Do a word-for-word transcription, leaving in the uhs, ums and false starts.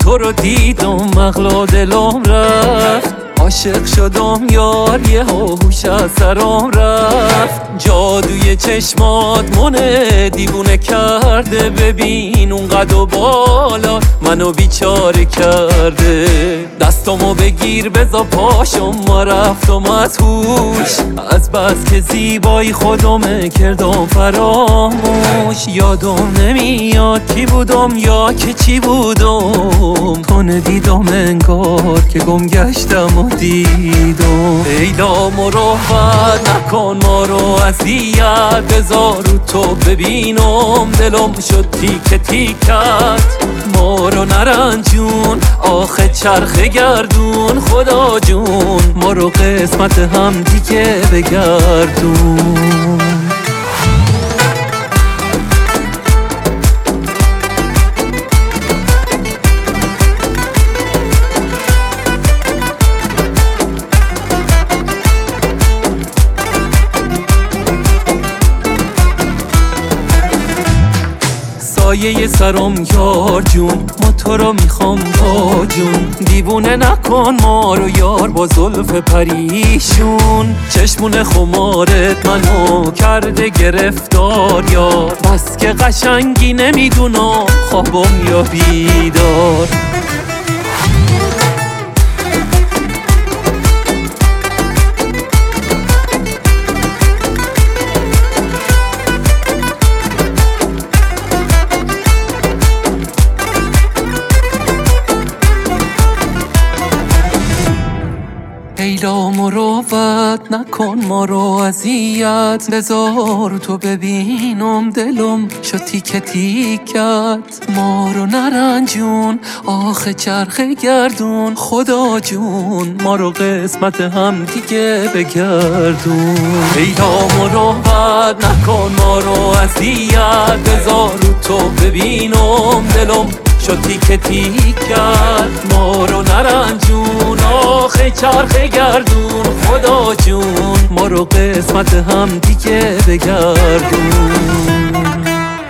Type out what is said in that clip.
تو رو دیدم مغلا دلم رفت، عاشق شدم یار یه هوش از سرم رفت. جادوی چشمات منه دیوونه کرده، ببین اون قد و بالا منو بیچاره کرده. دستامو بگیر بزا پاشم ما رفتم از هوش، از بس که زیبایی خودمه کردم فراموش. یادم نمیاد کی بودم یا که چی بودم، تو ندیدم انگار که گم گشتم و دیدم. لیلا مروت نکن ما رو اذیت، بذار رو تو ببینم دلم شد تیکه تیکت. ما رو نرنجون آخه چرخ گردون، خدا جون ما رو قسمت هم دیگه بگردون. سایه سرم یار جون، ما تو رو میخوام با جون. دیوونه نکن ما رو یار با زلف پریشون، چشمون خمارت منو کرده گرفتار یار. بس که قشنگی نمیدونم خوابم یا بیدار. لیلا مروت نکن ما رو اذیت، بذار تو ببینم دلم شد تیکه تیکت. ما رو نرنجون آخه چرخ گردون، خدا جون ما رو قسمت هم دیگه بگردون. لیلا مروت نکن ما رو اذیت، بذار تو ببینم دلم شد تیکه تیکت. ما رو نرنجون آخه چرخ گردون، خدا جون ما رو قسمت هم دیگه بگردون.